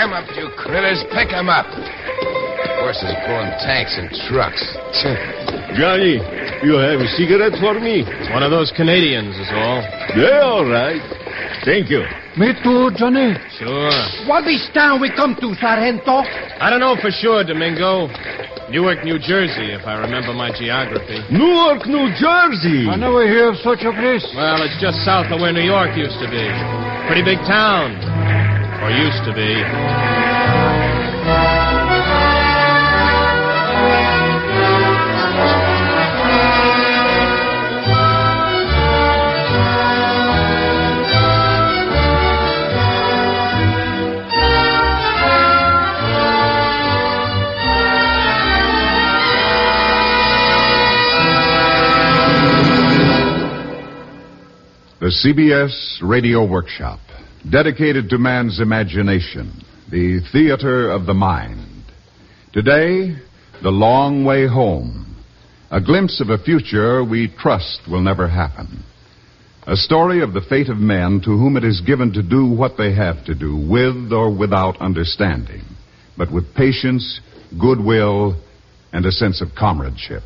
'em up, you critters. Pick 'em up. Horses pulling tanks and trucks. Johnny, you have a cigarette for me? It's one of those Canadians is all. Yeah, all right. Thank you. Me too, Johnny. Sure. What this town we come to, Sargento? I don't know for sure, Domingo. Newark, New Jersey, if I remember my geography. Newark, New Jersey. I never hear of such a place. Well, it's just south of where New York used to be. Pretty big town. Or used to be. The CBS Radio Workshop, dedicated to man's imagination, the theater of the mind. Today, The Long Way Home, a glimpse of a future we trust will never happen. A story of the fate of men to whom it is given to do what they have to do, with or without understanding, but with patience, goodwill, and a sense of comradeship.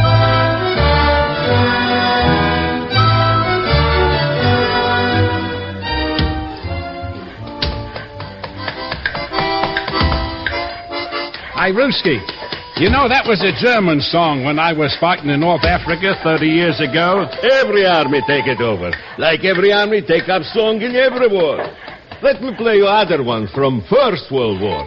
Hi, Ruski. You know, that was a German song when I was fighting in North Africa 30 years ago. Every army take it over. Like every army take up song in every war. Let me play you other one from First World War.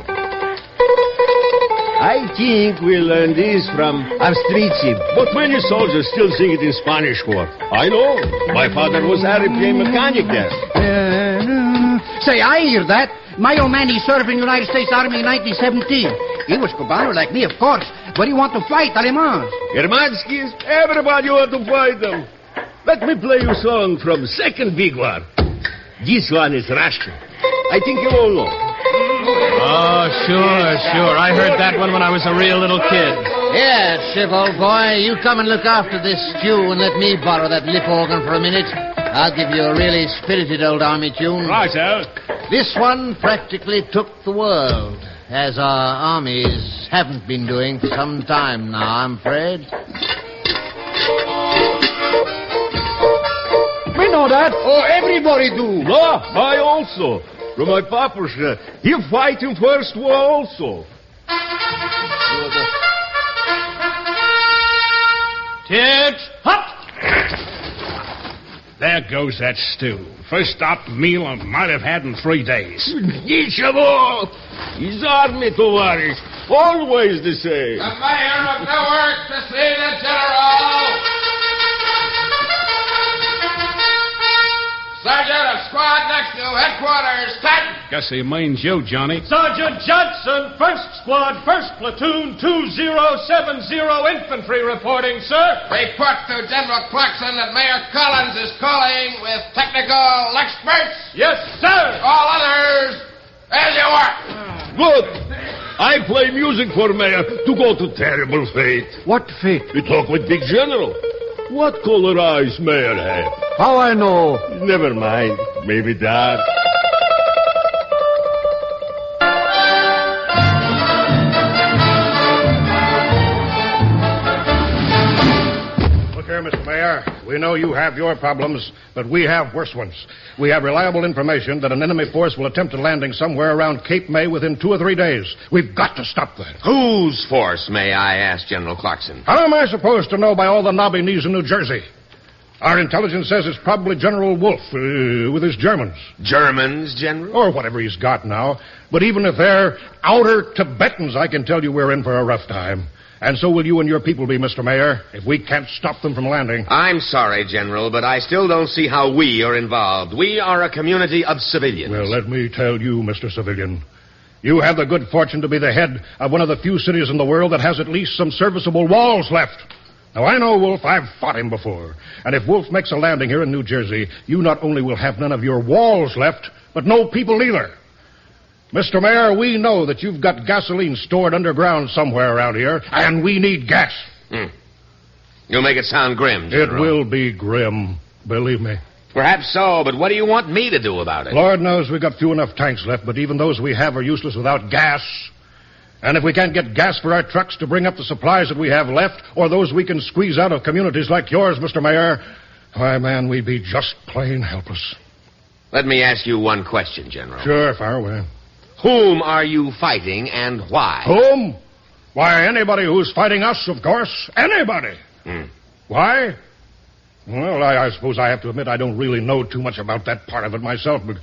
I think we learned this from Avstrici, but many soldiers still sing it in Spanish War. I know. My father was airplane mechanic there. Say, I hear that. My old man, he served in the United States Army in 1917. He was Cubano like me, of course. But he want to fight Alemans. Germanskis, everybody want to fight them. Let me play you a song from Second Big War. This one is Russian. I think you all know. Oh, sure. I heard that one when I was a real little kid. Yeah, Chip, old boy, you come and look after this stew and let me borrow that lip organ for a minute. I'll give you a really spirited old army tune. Right, sir. This one practically took the world, as our armies haven't been doing for some time now, I'm afraid. We know that. Oh, everybody do. No, I also. From my papushka. He fight in First War also. Tits, hop! There goes that stew. First stop meal I might have had in 3 days. Ничего. Из армии, товарищ. Always the same. The mayor of Newark to see the general. Sergeant of squad next to headquarters. Cut. Guess he means you, Johnny. Sergeant Johnson, 1st Squad, 1st Platoon, 2070 Infantry reporting, sir. Report to General Clarkson that Mayor Collins is calling with technical experts. Yes, sir. All others, as you were. Good. I play music for Mayor to go to terrible fate. What fate? We talk with Big General. What color eyes Mayor have? How I know? Never mind. Maybe dark. Look here, Mr. Mayor. We know you have your problems, but we have worse ones. We have reliable information that an enemy force will attempt a landing somewhere around Cape May within 2 or 3 days. We've got to stop that. Whose force, may I ask, General Clarkson? How am I supposed to know by all the knobby knees in New Jersey? Our intelligence says it's probably General Wolfe with his Germans. Germans, General? Or whatever he's got now. But even if they're outer Tibetans, I can tell you we're in for a rough time. And so will you and your people be, Mr. Mayor, if we can't stop them from landing. I'm sorry, General, but I still don't see how we are involved. We are a community of civilians. Well, let me tell you, Mr. Civilian. You have the good fortune to be the head of one of the few cities in the world that has at least some serviceable walls left. Now, I know Wolfe. I've fought him before. And if Wolfe makes a landing here in New Jersey, you not only will have none of your walls left, but no people either. Mr. Mayor, we know that you've got gasoline stored underground somewhere around here, and we need gas. You'll make it sound grim, General. It will be grim, believe me. Perhaps so, but what do you want me to do about it? Lord knows we've got few enough tanks left, but even those we have are useless without gas. And if we can't get gas for our trucks to bring up the supplies that we have left, or those we can squeeze out of communities like yours, Mr. Mayor, why, man, we'd be just plain helpless. Let me ask you one question, General. Sure, fire away. Whom are you fighting and why? Whom? Why, anybody who's fighting us, of course. Anybody. Why? Well, I suppose I have to admit I don't really know too much about that part of it myself, but...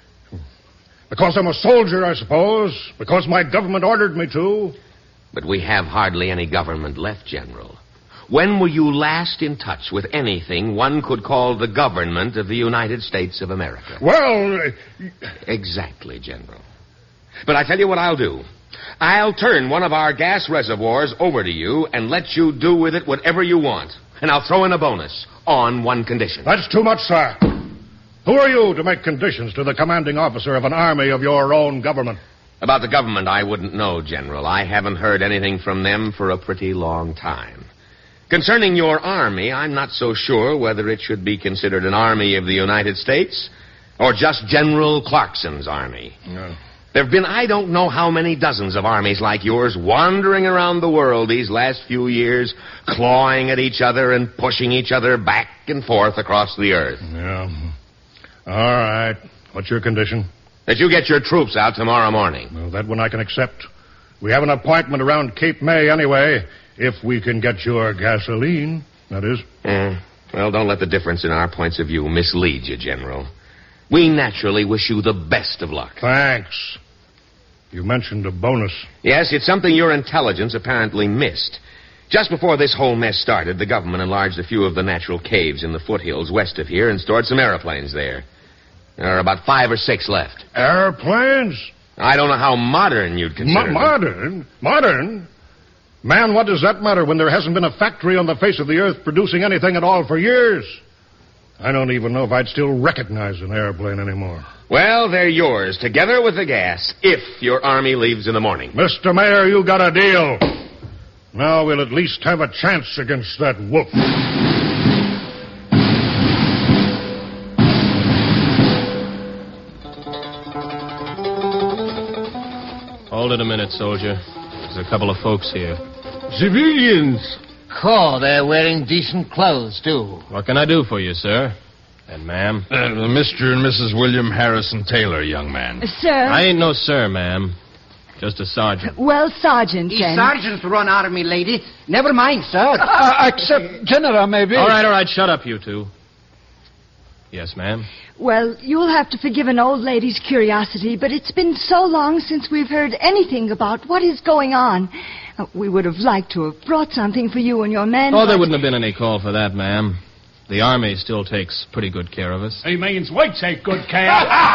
Because I'm a soldier, I suppose. Because my government ordered me to. But we have hardly any government left, General. When were you last in touch with anything one could call the government of the United States of America? Well... Exactly, General. But I tell you what I'll do. I'll turn one of our gas reservoirs over to you and let you do with it whatever you want. And I'll throw in a bonus on one condition. That's too much, sir. Who are you to make conditions to the commanding officer of an army of your own government? About the government, I wouldn't know, General. I haven't heard anything from them for a pretty long time. Concerning your army, I'm not so sure whether it should be considered an army of the United States or just General Clarkson's army. No. There have been I don't know how many dozens of armies like yours wandering around the world these last few years, clawing at each other and pushing each other back and forth across the earth. Yeah. All right. What's your condition? That you get your troops out tomorrow morning. Well, that one I can accept. We have an appointment around Cape May anyway, if we can get your gasoline, that is. Well, don't let the difference in our points of view mislead you, General. We naturally wish you the best of luck. Thanks. You mentioned a bonus. Yes, it's something your intelligence apparently missed. Just before this whole mess started, the government enlarged a few of the natural caves in the foothills west of here and stored some aeroplanes there. There are about 5 or 6 left. Airplanes? I don't know how modern you'd consider them. Modern? Modern? Man, what does that matter when there hasn't been a factory on the face of the earth producing anything at all for years? I don't even know if I'd still recognize an airplane anymore. Well, they're yours, together with the gas, if your army leaves in the morning. Mr. Mayor, you got a deal. Now we'll at least have a chance against that wolf. Hold it a minute, soldier. There's a couple of folks here. Civilians. Oh, they're wearing decent clothes, too. What can I do for you, sir? And ma'am? Mr. and Mrs. William Harrison Taylor, young man. Sir? I ain't no sir, ma'am. Just a sergeant. Well, Sergeant, These then. sergeants run army, lady. Never mind, sir. Except General, maybe. All right, shut up, you two. Yes, ma'am? Well, you'll have to forgive an old lady's curiosity, but it's been so long since we've heard anything about what is going on. We would have liked to have brought something for you and your men. Oh, there wouldn't have been any call for that, ma'am. The Army still takes pretty good care of us. He means we take good care.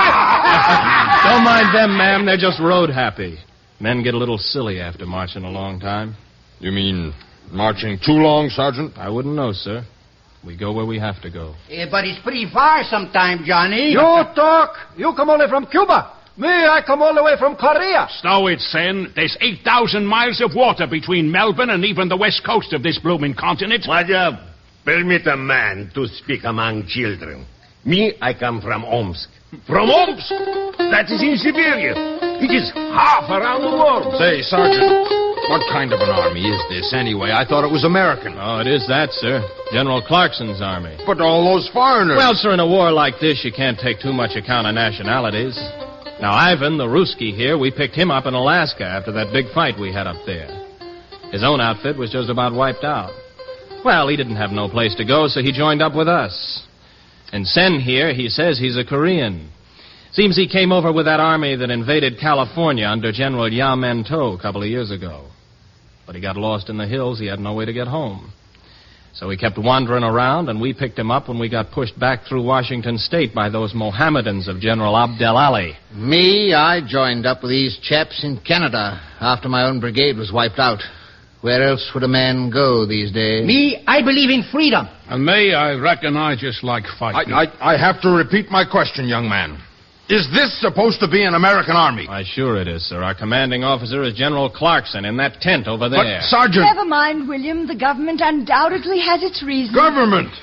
Don't mind them, ma'am. They're just road happy. Men get a little silly after marching a long time. You mean marching too long, Sergeant? I wouldn't know, sir. We go where we have to go. But it's pretty far sometime, Johnny. You talk. You come only from Cuba. Me, I come all the way from Korea. Stow it, Sen. There's 8,000 miles of water between Melbourne and even the west coast of this blooming continent. Madam, permit a man to speak among children. Me, I come from Omsk. From Omsk? That is in Siberia. It is half around the world. Say, Sergeant, what kind of an army is this anyway? I thought it was American. Oh, it is that, sir. General Clarkson's army. But all those foreigners... Well, sir, in a war like this, you can't take too much account of nationalities. Now, Ivan, the Ruski here, we picked him up in Alaska after that big fight we had up there. His own outfit was just about wiped out. Well, he didn't have no place to go, so he joined up with us. And Sen here, he says he's a Korean. Seems he came over with that army that invaded California under General Yamento a couple of years ago. But he got lost in the hills. He had no way to get home. So he kept wandering around, and we picked him up when we got pushed back through Washington State by those Mohammedans of General Abdel Ali. Me, I joined up with these chaps in Canada after my own brigade was wiped out. Where else would a man go these days? Me, I believe in freedom. And me, I reckon I just like fighting. I have to repeat my question, young man. Is this supposed to be an American army? Why, sure it is, sir. Our commanding officer is General Clarkson in that tent over there. But, Sergeant... Never mind, William. The government undoubtedly has its reasons. Government?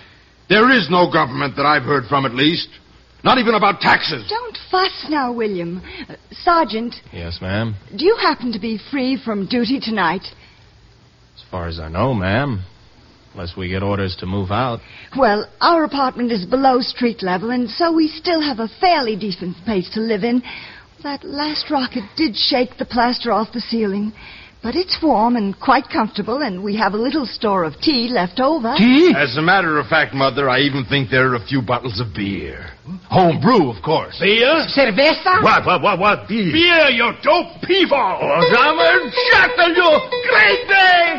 There is no government that I've heard from, at least. Not even about taxes. Don't fuss now, William. Sergeant. Yes, ma'am? Do you happen to be free from duty tonight? As far as I know, ma'am. Unless we get orders to move out. Well, our apartment is below street level, and so we still have a fairly decent place to live in. That last rocket did shake the plaster off the ceiling. But it's warm and quite comfortable, and we have a little store of tea left over. Tea? As a matter of fact, Mother, I even think there are a few bottles of beer. Home brew, of course. Beer? Cerveza? What? Beer, you dope people! Zaman, shut you! Great day!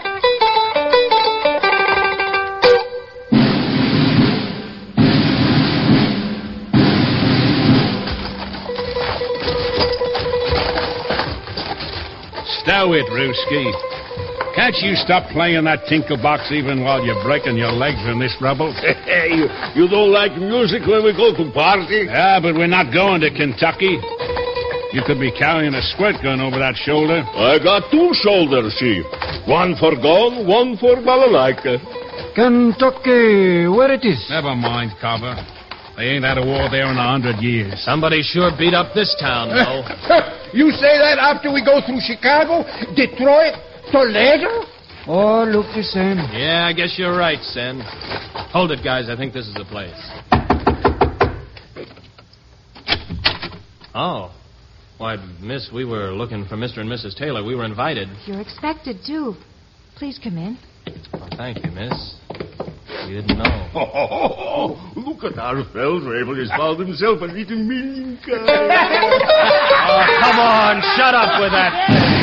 Stow it, Ruski. Can't you stop playing that tinkle box even while you're breaking your legs in this rubble? Hey, you don't like music when we go to party? Yeah, but we're not going to Kentucky. You could be carrying a squirt gun over that shoulder. I got 2 shoulders, Chief. One for gun, one for balalaika. Kentucky, where it is? Never mind, Carver. They ain't had a war there in 100 years. Somebody sure beat up this town, though. You say that after we go through Chicago, Detroit, Toledo? Oh, look the same. Yeah, I guess you're right, Sen. Hold it, guys. I think this is the place. Oh. Why, miss, we were looking for Mr. and Mrs. Taylor. We were invited. You're expected, too. Please come in. Well, thank you, miss. We didn't know. Look at our Feldrebel. He's found himself a little mink. Oh, come on. Shut up with that.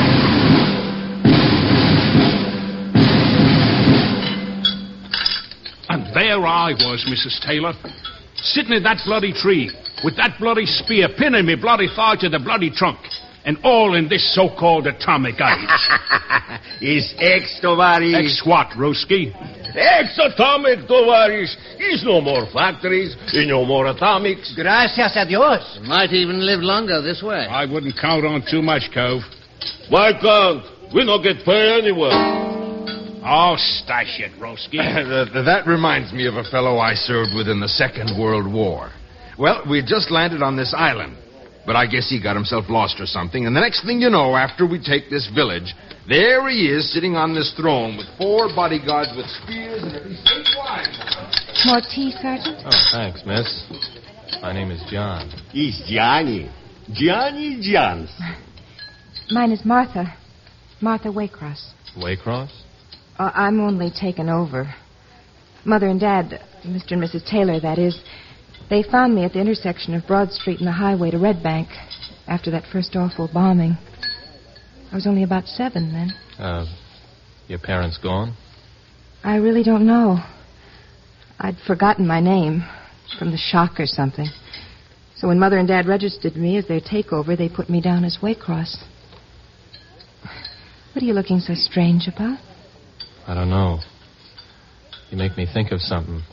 And there I was, Mrs. Taylor, sitting in that bloody tree with that bloody spear pinning me bloody thigh to the bloody trunk. And all in this so-called atomic age. Is X, Tovarish. X what, Ruski? Ex-atomic, Tovarish. Is no more factories, no more atomics. Gracias a Dios. Might even live longer this way. I wouldn't count on too much, Cove. Why can't? We don't get pay anyway. Oh, stash it, Ruski. That reminds me of a fellow I served with in the Second World War. Well, we just landed on this island. But I guess he got himself lost or something. And the next thing you know, after we take this village, there he is sitting on this throne with 4 bodyguards with spears and at least 8 wives. More tea, Sergeant? Oh, thanks, miss. My name is John. Is Johnny. Johnny Johns. Mine is Martha. Martha Waycross. Waycross? I'm only taken over. Mother and Dad, Mr. and Mrs. Taylor, that is, they found me at the intersection of Broad Street and the highway to Red Bank after that first awful bombing. I was only about 7 then. Your parents gone? I really don't know. I'd forgotten my name from the shock or something. So when Mother and Dad registered me as their takeover, they put me down as Waycross. What are you looking so strange about? I don't know. You make me think of something.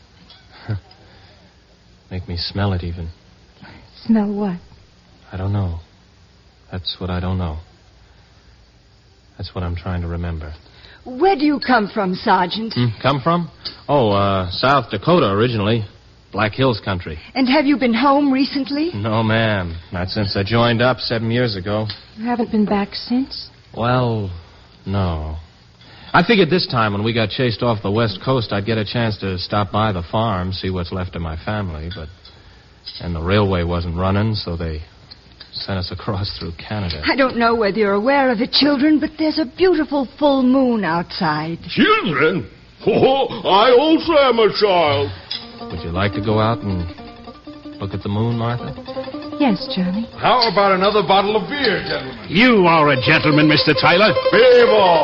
Make me smell it, even. Smell what? I don't know. That's what I don't know. That's what I'm trying to remember. Where do you come from, Sergeant? Come from? Oh, South Dakota originally. Black Hills country. And have you been home recently? No, ma'am. Not since I joined up 7 years ago. You haven't been back since? Well, no. I figured this time when we got chased off the West Coast, I'd get a chance to stop by the farm, see what's left of my family, and the railway wasn't running, so they sent us across through Canada. I don't know whether you're aware of it, children, but there's a beautiful full moon outside. Children? Oh, I also am a child. Would you like to go out and look at the moon, Martha? Yes, Johnny. How about another bottle of beer, gentlemen? You are a gentleman, Mr. Taylor. Favor.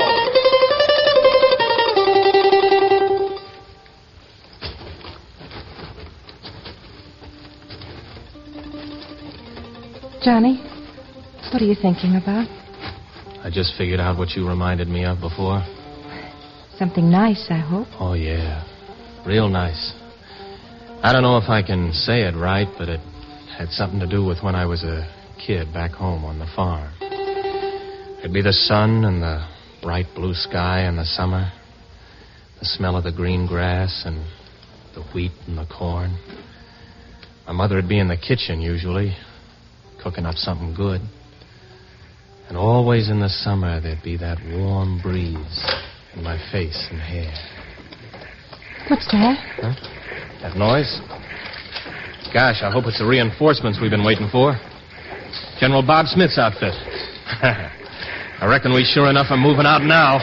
Johnny, what are you thinking about? I just figured out what you reminded me of before. Something nice, I hope. Oh, yeah. Real nice. I don't know if I can say it right, but it had something to do with when I was a kid back home on the farm. It'd be the sun and the bright blue sky in the summer, the smell of the green grass, and the wheat and the corn. My mother would be in the kitchen usually, cooking up something good. And always in the summer there'd be that warm breeze in my face and hair. What's that? Huh? That noise? Gosh, I hope it's the reinforcements we've been waiting for. General Bob Smith's outfit. I reckon we sure enough are moving out now.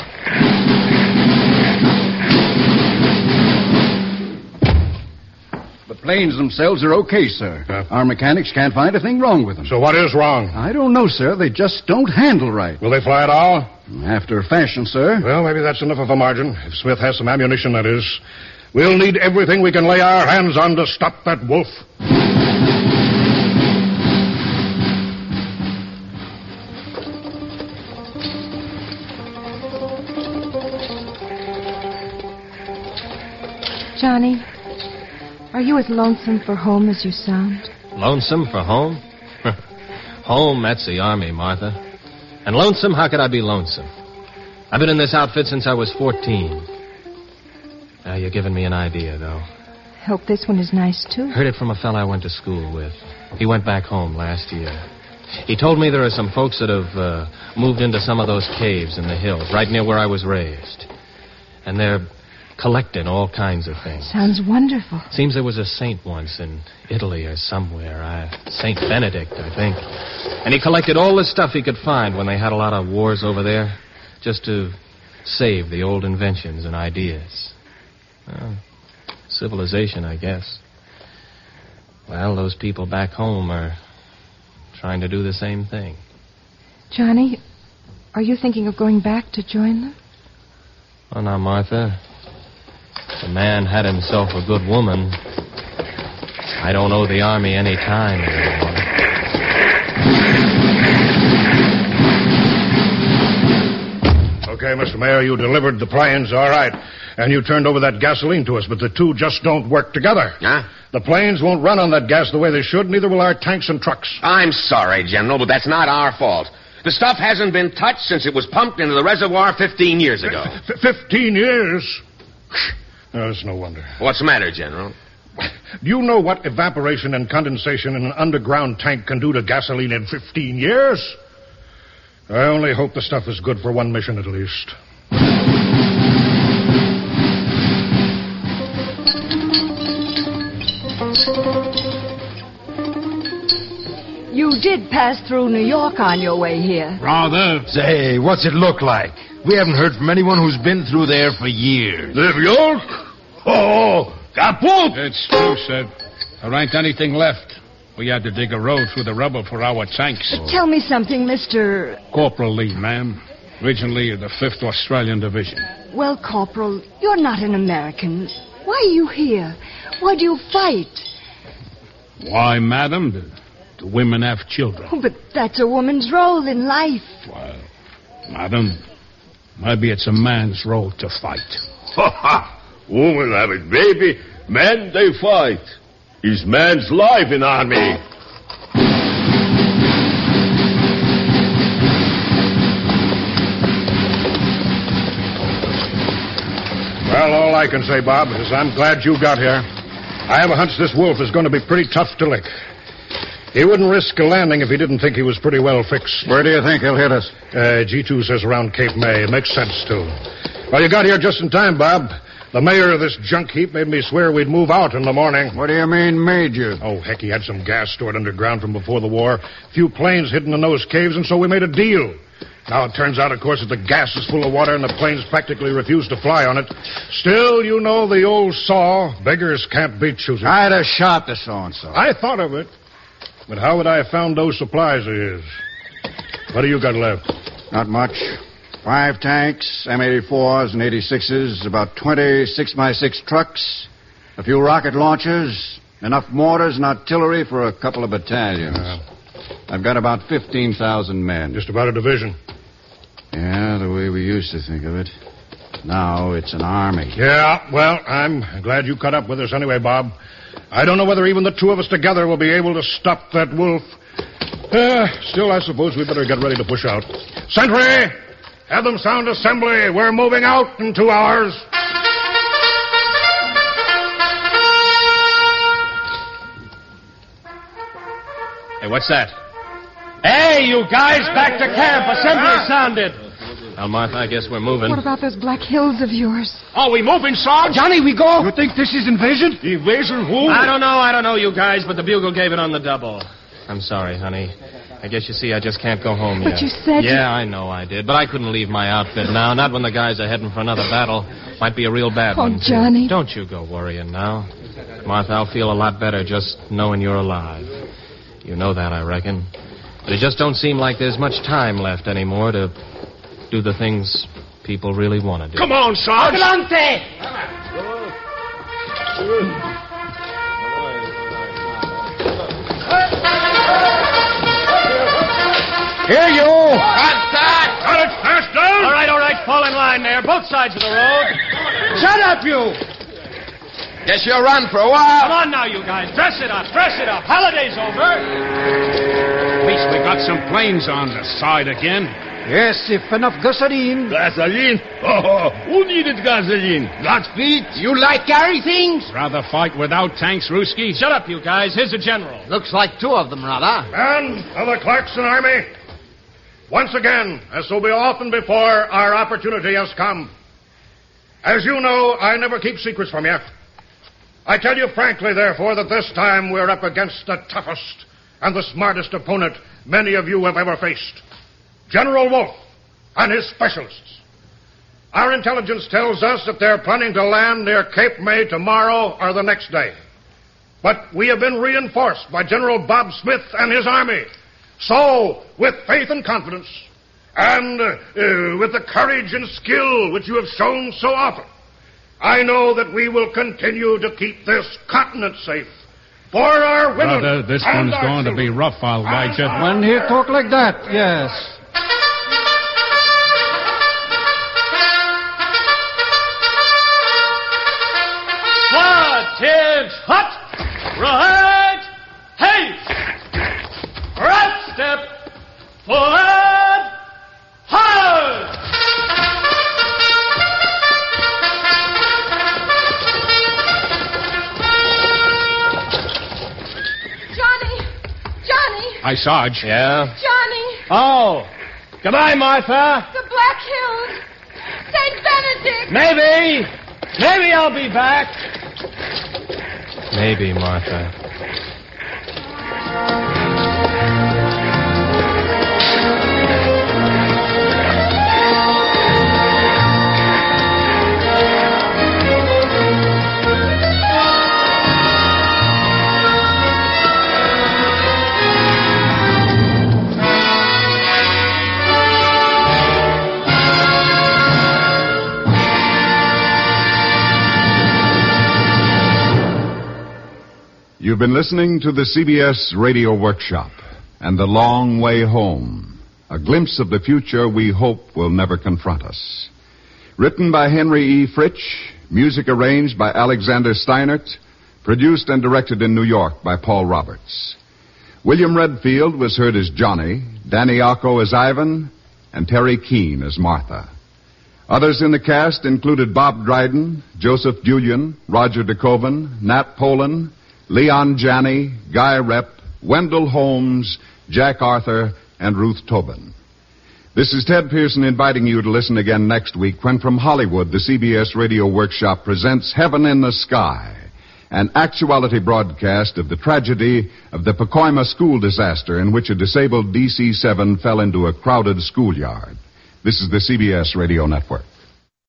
The planes themselves are okay, sir. Our mechanics can't find a thing wrong with them. So what is wrong? I don't know, sir. They just don't handle right. Will they fly at all? After a fashion, sir. Well, maybe that's enough of a margin. If Smith has some ammunition, that is. We'll need everything we can lay our hands on to stop that wolf. Johnny, are you as lonesome for home as you sound? Lonesome for home? Home, that's the Army, Martha. And lonesome, how could I be lonesome? I've been in this outfit since I was 14. Now, you're giving me an idea, though. Hope this one is nice, too. Heard it from a fella I went to school with. He went back home last year. He told me there are some folks that have moved into some of those caves in the hills, right near where I was raised. And they're collecting all kinds of things. Sounds wonderful. Seems there was a saint once in Italy or somewhere. Saint Benedict, I think. And he collected all the stuff he could find when they had a lot of wars over there, just to save the old inventions and ideas. Well, civilization, I guess. Well, those people back home are trying to do the same thing. Johnny, are you thinking of going back to join them? Oh, now, Martha, if a man had himself a good woman, I don't owe the Army any time anymore. Okay, Mr. Mayor, you delivered the planes, all right. And you turned over that gasoline to us, but the two just don't work together. Huh? The planes won't run on that gas the way they should, neither will our tanks and trucks. I'm sorry, General, but that's not our fault. The stuff hasn't been touched since it was pumped into the reservoir 15 years ago. 15 years? Oh, that's no wonder. What's the matter, General? Do you know what evaporation and condensation in an underground tank can do to gasoline in 15 years? I only hope the stuff is good for one mission at least. You did pass through New York on your way here. Rather. Say, what's it look like? We haven't heard from anyone who's been through there for years. New York? Oh, kaput! It's true, sir. There ain't anything left. We had to dig a road through the rubble for our tanks. Tell me something, Mr. Corporal Lee, ma'am. Originally of the 5th Australian Division. Well, Corporal, you're not an American. Why are you here? Why do you fight? Why, madam? The women have children. Oh, but that's a woman's role in life. Well, madam, maybe it's a man's role to fight. Ha ha! Women have it, baby. Men, they fight. It's man's life in army. Well, all I can say, Bob, is I'm glad you got here. I have a hunch this wolf is going to be pretty tough to lick. He wouldn't risk a landing if he didn't think he was pretty well fixed. Where do you think he'll hit us? G2 says around Cape May. It makes sense, too. Well, you got here just in time, Bob. The mayor of this junk heap made me swear we'd move out in the morning. What do you mean, Major? Oh, heck, he had some gas stored underground from before the war. A few planes hidden in those caves, and so we made a deal. Now, it turns out, of course, that the gas is full of water and the planes practically refuse to fly on it. Still, you know the old saw, beggars can't be choosers. I'd have shot the so-and-so. I thought of it. But how would I have found those supplies of his? What do you got left? Not much. 5 tanks, M84s and 86s, about 20 6x6 trucks, a few rocket launchers, enough mortars and artillery for a couple of battalions. I've got about 15,000 men. Just about a division. Yeah, the way we used to think of it. Now it's an army. Yeah, well, I'm glad you caught up with us anyway, Bob. I don't know whether even the two of us together will be able to stop that wolf. Still, I suppose we better get ready to push out. Sentry! Have them sound assembly. We're moving out in 2 hours. Hey, what's that? Hey, you guys, back to camp. Assembly sounded. Well, Martha, I guess we're moving. What about those Black Hills of yours? Are we moving, Sarge? Johnny, we go. You think this is invasion? Invasion who? I don't know, you guys, but the bugle gave it on the double. I'm sorry, honey. I guess you see I just can't go home yet. But you said... Yeah, I know I did, but I couldn't leave my outfit now, not when the guys are heading for another battle. Might be a real bad one. Oh, Johnny. Don't you go worrying now. Martha, I'll feel a lot better just knowing you're alive. You know that, I reckon. But it just don't seem like there's much time left anymore to do the things people really want to do. Come on, Sarge. Adelante! Here you! Contact! Got it, fast down! All right, fall in line there, both sides of the road. Shut up, you! Guess you'll run for a while. Come on now, you guys, dress it up. Holiday's over. At least we got some planes on the side again. Yes, if enough gasoline. Gasoline? Oh, who needed gasoline? Got feet? You like carry things? Rather fight without tanks, Ruski. Shut up, you guys. Here's the general. Looks like two of them, rather. Men of the Clarkson Army, once again, as so be often before, our opportunity has come. As you know, I never keep secrets from you. I tell you frankly, therefore, that this time we're up against the toughest and the smartest opponent many of you have ever faced. General Wolfe and his specialists. Our intelligence tells us that they're planning to land near Cape May tomorrow or the next day. But we have been reinforced by General Bob Smith and his army. So, with faith and confidence, and with the courage and skill which you have shown so often, I know that we will continue to keep this continent safe for our women. Brother, this and one's our going to be children. rough, I'll wager. When he talk like that, yes. Attention! Hot! Right! Haste! Right step! Forward! Hard! Johnny! Hi, Sarge. Yeah? Johnny! Oh! Goodbye, Martha. The Black Hills! St. Benedict! Maybe I'll be back. Maybe, Martha. You've been listening to the CBS Radio Workshop and The Long Way Home, a glimpse of the future we hope will never confront us. Written by Henry E. Fritsch, music arranged by Alexander Steinert, produced and directed in New York by Paul Roberts. William Redfield was heard as Johnny, Danny Acco as Ivan, and Terry Keane as Martha. Others in the cast included Bob Dryden, Joseph Julian, Roger DeKoven, Nat Polan, Leon Janney, Guy Rep, Wendell Holmes, Jack Arthur, and Ruth Tobin. This is Ted Pearson inviting you to listen again next week when from Hollywood the CBS Radio Workshop presents Heaven in the Sky, an actuality broadcast of the tragedy of the Pacoima school disaster in which a disabled DC-7 fell into a crowded schoolyard. This is the CBS Radio Network.